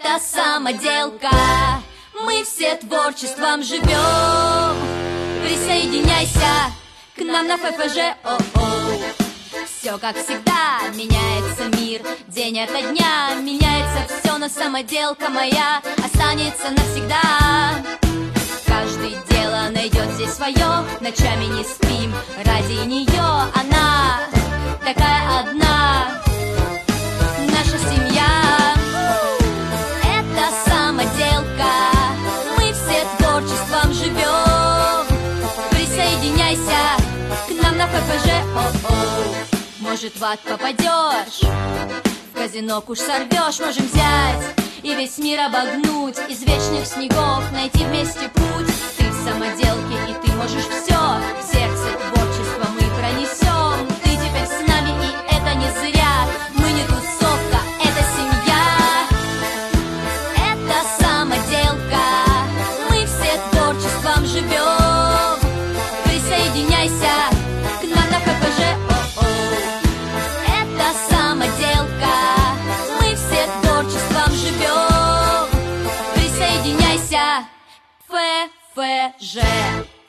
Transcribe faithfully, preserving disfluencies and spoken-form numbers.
Это самоделка, мы все творчеством живем. Присоединяйся к нам на эф эф жэ. О-о. Все как всегда, меняется мир день ото дня, меняется все, но самоделка моя останется навсегда. Каждый дело найдет здесь свое, ночами не спим ради нее. Она такая одна, наша семья. Это самоделка, мы все творчеством живем. Присоединяйся к нам на эф эф жэ. О-о. Может, в ад попадешь, в казино куш сорвешь, можем взять и весь мир обогнуть, из вечных снегов найти вместе путь. Ты в самоделке, и ты можешь все, в сердце творчество мы пронесем. Ты теперь с нами, и это не зря, мы не тусовка, это семья. Это самоделка, мы все творчеством живем. Присоединяйся к нам на эф эф жэ. Самоделка, мы все творчеством живем. Присоединяйся, эф эф жэ.